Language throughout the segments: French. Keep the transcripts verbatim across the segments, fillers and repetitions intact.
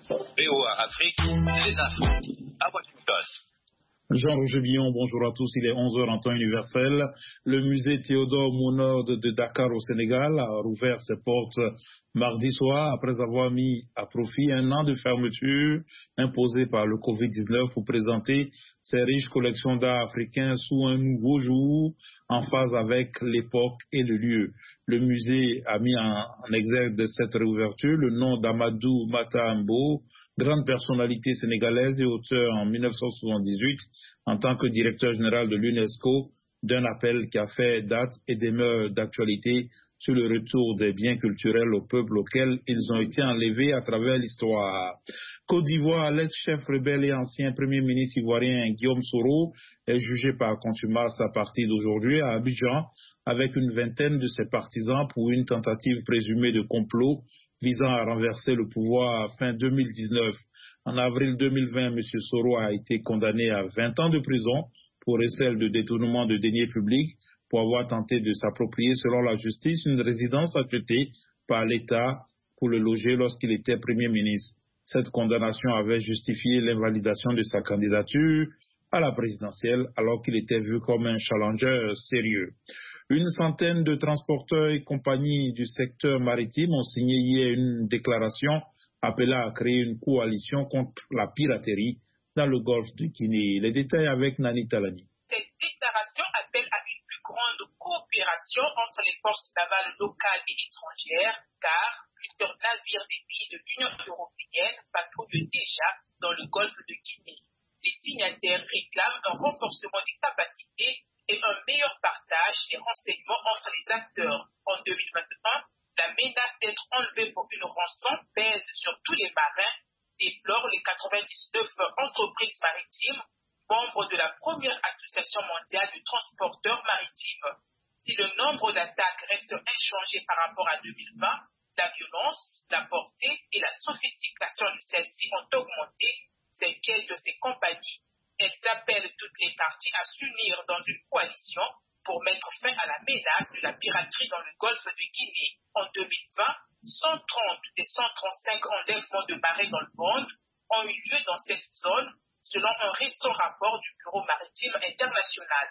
V O A Afrique, les infos à Washington. Jean-Roger Billon, bonjour à tous. Il est onze heures en temps universel. Le musée Théodore Monod de Dakar au Sénégal a rouvert ses portes mardi soir après avoir mis à profit un an de fermeture imposé par le covid dix-neuf pour présenter ses riches collections d'art africains sous un nouveau jour en phase avec l'époque et le lieu. Le musée a mis en, en exergue de cette réouverture le nom d'Amadou Mata Ambo, grande personnalité sénégalaise et auteur en mille neuf cent soixante-dix-huit en tant que directeur général de l'UNESCO, d'un appel qui a fait date et demeure d'actualité sur le retour des biens culturels au peuple auquel ils ont été enlevés à travers l'histoire. Côte d'Ivoire, l'ex-chef rebelle et ancien premier ministre ivoirien Guillaume Soro est jugé par contumace à partir d'aujourd'hui à Abidjan avec une vingtaine de ses partisans pour une tentative présumée de complot visant à renverser le pouvoir fin deux mille dix-neuf. En avril deux mille vingt, M. Soro a été condamné à vingt ans de prison pour recel de détournement de deniers publics pour avoir tenté de s'approprier, selon la justice, une résidence achetée par l'État pour le loger lorsqu'il était Premier ministre. Cette condamnation avait justifié l'invalidation de sa candidature à la présidentielle alors qu'il était vu comme un challenger sérieux. Une centaine de transporteurs et compagnies du secteur maritime ont signé hier une déclaration appelant à créer une coalition contre la piraterie dans le golfe de Guinée. Les détails avec Nani Talani. Cette déclaration appelle à une plus grande coopération entre les forces navales locales et étrangères, car plusieurs navires des pays de l'Union européenne patrouillent déjà dans le golfe de Guinée. Les signataires réclament un renforcement des capacités et un meilleur partage des renseignements entre les acteurs. En deux mille vingt et un, la menace d'être enlevé pour une rançon pèse sur tous les marins, déplorent les quatre-vingt-dix-neuf entreprises maritimes, membres de la première association mondiale de transporteurs maritimes. Si le nombre d'attaques reste inchangé par rapport à deux mille vingt, la violence, la portée et la sophistication de celles-ci ont augmenté, s'inquiètent de ces compagnies. Elles appellent toutes les parties à s'unir dans une coalition pour mettre fin à la menace de la piraterie dans le golfe de Guinée. En deux mille vingt, cent trente des cent trente-cinq enlèvements de marées dans le monde ont eu lieu dans cette zone, selon un récent rapport du Bureau maritime international.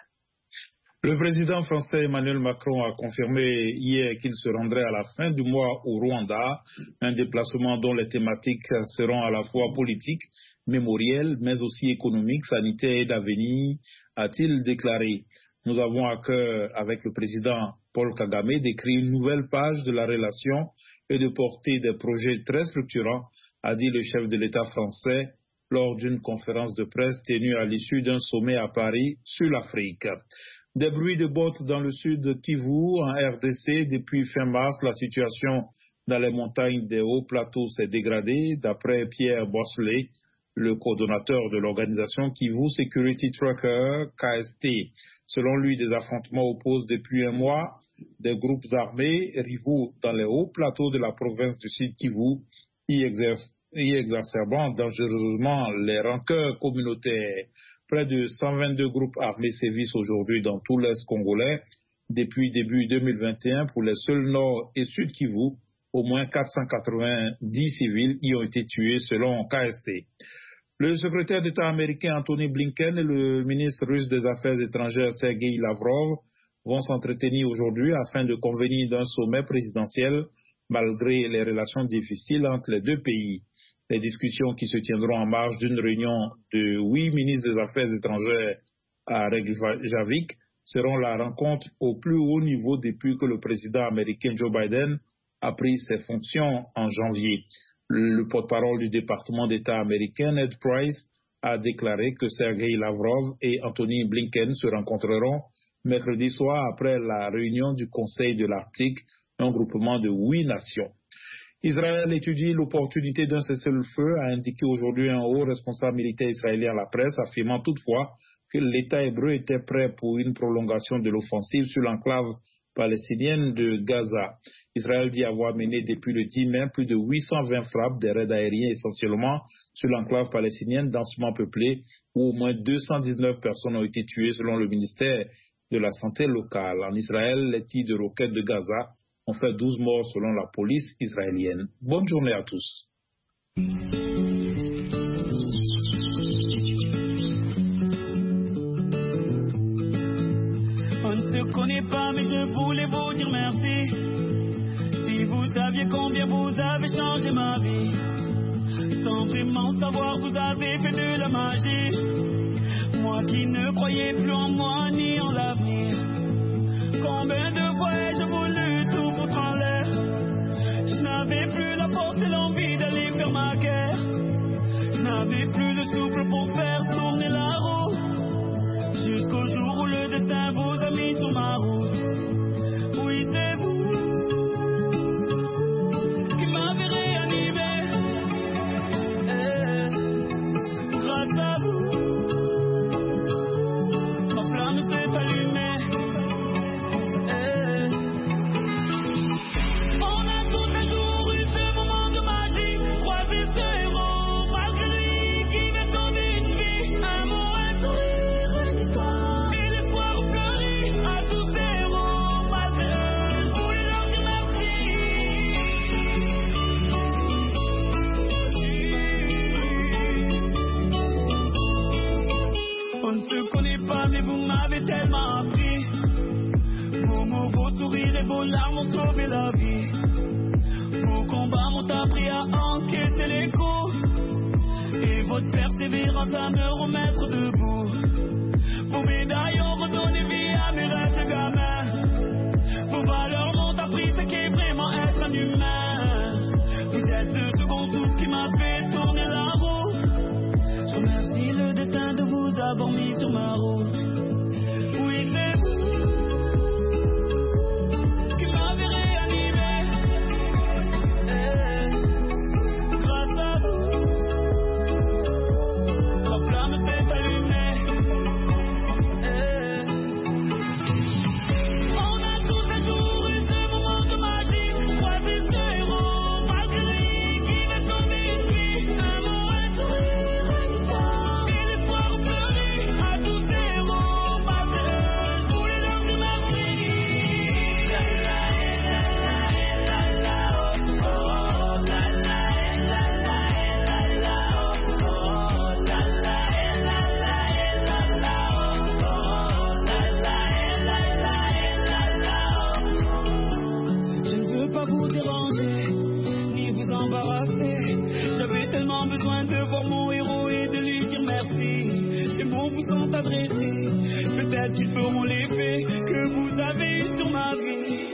Le président français Emmanuel Macron a confirmé hier qu'il se rendrait à la fin du mois au Rwanda, un déplacement dont les thématiques seront à la fois politiques, mémorielles, mais aussi économiques, sanitaires et d'avenir, a-t-il déclaré. Nous avons à cœur, avec le président Paul Kagame, d'écrire une nouvelle page de la relation et de porter des projets très structurants, a dit le chef de l'État français lors d'une conférence de presse tenue à l'issue d'un sommet à Paris sur l'Afrique. Des bruits de bottes dans le sud de Kivu, en R D C. Depuis fin mars, la situation dans les montagnes des hauts plateaux s'est dégradée, d'après Pierre Bosselet, le coordonnateur de l'organisation Kivu Security Tracker, K S T. Selon lui, des affrontements opposent depuis un mois des groupes armés rivaux dans les hauts plateaux de la province du Sud Kivu, y, exerce, y exacerbant dangereusement les rancœurs communautaires. Près de cent vingt-deux groupes armés sévissent aujourd'hui dans tout l'Est congolais. Depuis début deux mille vingt et un, pour les seuls Nord et Sud Kivu, au moins quatre cent quatre-vingt-dix civils y ont été tués selon K S T. Le secrétaire d'État américain Anthony Blinken et le ministre russe des Affaires étrangères Sergei Lavrov vont s'entretenir aujourd'hui afin de convenir d'un sommet présidentiel malgré les relations difficiles entre les deux pays. Les discussions qui se tiendront en marge d'une réunion de huit ministres des Affaires étrangères à Reykjavik seront la rencontre au plus haut niveau depuis que le président américain Joe Biden a pris ses fonctions en janvier. Le porte-parole du département d'État américain, Ned Price, a déclaré que Sergei Lavrov et Anthony Blinken se rencontreront mercredi soir après la réunion du Conseil de l'Arctique, un groupement de huit nations. Israël étudie l'opportunité d'un cessez-le-feu, a indiqué aujourd'hui un haut responsable militaire israélien à la presse, affirmant toutefois que l'État hébreu était prêt pour une prolongation de l'offensive sur l'enclave palestinienne de Gaza. Israël dit avoir mené depuis le dix mai plus de huit cent vingt frappes des raids aériens essentiellement sur l'enclave palestinienne densément peuplée où au moins deux cent dix-neuf personnes ont été tuées selon le ministère de la Santé locale. En Israël, les tirs de roquettes de Gaza ont fait douze morts selon la police israélienne. Bonne journée à tous. On ne se connaît pas, mais je voulais vous dire merci. Si vous saviez combien vous avez changé ma vie, sans vraiment savoir, vous avez fait de la magie. Moi qui ne croyais plus en moi ni en l'avenir. Combien de fois ai-je voulu tout foutre en l'air? Je n'avais plus la force et l'envie d'aller faire ma guerre. Je n'avais plus de souffle pour faire tourner la roue. Jusqu'au jour où le destin vous a mis sur ma route. Oui, c'est vous qui m'avez réanimé. Eh, grâce à vous, ma flamme s'est allumée. Eh, on a tous un jour eu ce moment de magie. Croisé ce héros, malgré lui, qui va sauver une vie. Un mot, un sourire, une histoire. Et l'espoir fleurit à tous ces héros, malgré eux. Je voulais leur dire merci. On ne se connaît pas, mais vous m'avez tellement appris. Vos mots, vos sourires et vos larmes ont sauvé la vie. Vos combats m'ont appris à encaisser les coups. Et votre persévérance à me remettre debout. Vos médailles ont redonné vie à mes rêves de gamin. Vos valeurs m'ont appris ce qu'est vraiment être un humain. Vous êtes ce second souffle qui m'a fait tourner la roue. Je remercie le destin de vous avoir mis sur ma route. Oui, c'est vous qui m'avez réanimé. Eh, grâce à vous, ma flamme s'est allumée. Eh, on a tous un jour eu ce moment de magie. Croisé ce héros, malgré lui, qui va sauver une vie. Un mot, un sourire, une histoire. Et l'espoir fleurit à tous ces héros, malgré eux. Je voulais leur dire merci. La la la la la oh oh la la la la la oh oh la la la la la oh oh la la la la la. Je ne veux pas vous déranger ni vous embarrasser. J'avais tellement besoin de voir mon héros et de lui dire merci. Les mots vous sont adressés, peut-être qu'ils feront l'effet que vous avez eu sur ma vie.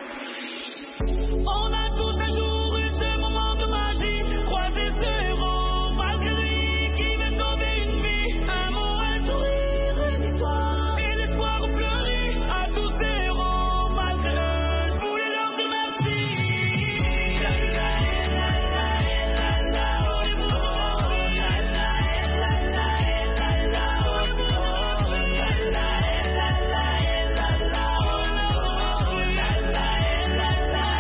On a tous un jour eu ce moment de magie. Croisé ce héros, malgré lui, qui va sauver une vie. Un mot, un sourire, une histoire. Et l'espoir fleurit à tous ces héros, malgré eux. Je voulais leur dire merci. La la la la la la oh oh la la la la la la oh oh la la la la la la oh oh la la la la la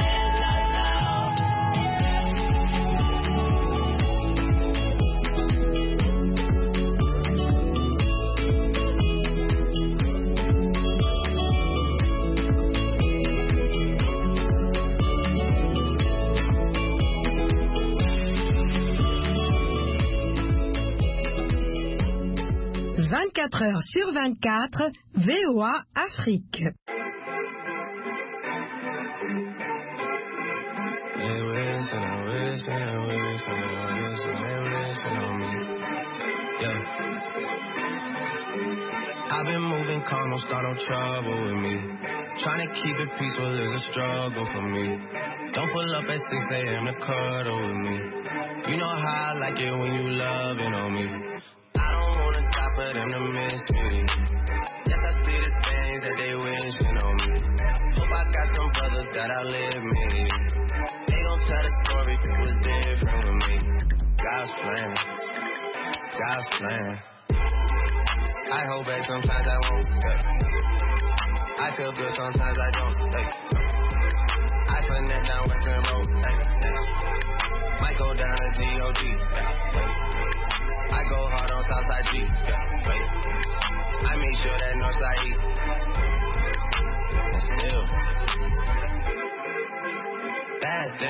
vingt-quatre heures sur vingt-quatre, V O A Afrique. They wish and I wish and I wish and I wish and they wishing on me. Yeah. I've been moving calm, don't start no trouble with me. Trying to keep it peaceful is a struggle for me. Don't pull up at six a.m. to cuddle with me. You know how I like it when you loving on me. I don't wanna die for them to miss me. Yes, I see the things that they wishing on me. Hope I got some brothers that outlive me. They gon' tell the story, it was different with me. God's plan, God's plan. I hold back sometimes I won't. Hey. I feel good sometimes I don't. Hey. I finesse down Western Road. Hey. Hey. Might go down to G O G. Hey. Hey. I go hard on Southside G. Hey. I make sure that Northside E. And still, bad thing.